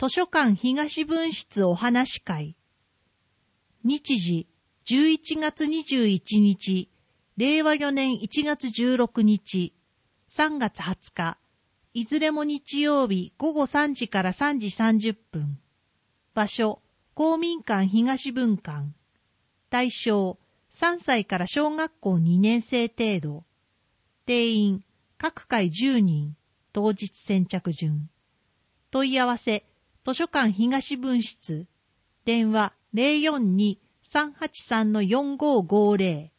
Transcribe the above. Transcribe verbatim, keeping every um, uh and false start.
図書館東分室お話会。日時じゅういちがつにじゅういちにち、れいわよねんいちがつじゅうろくにち、さんがつはつか、いずれも日曜日ごごさんじからさんじさんじゅっぷん。場所、公民館東分館。対象、さんさいから小学校にねんせい程度。定員、各回じゅうにん。当日先着順。問い合わせ、図書館東分室。電話 ゼロよんに さんはちさんのよんごーごーぜろ。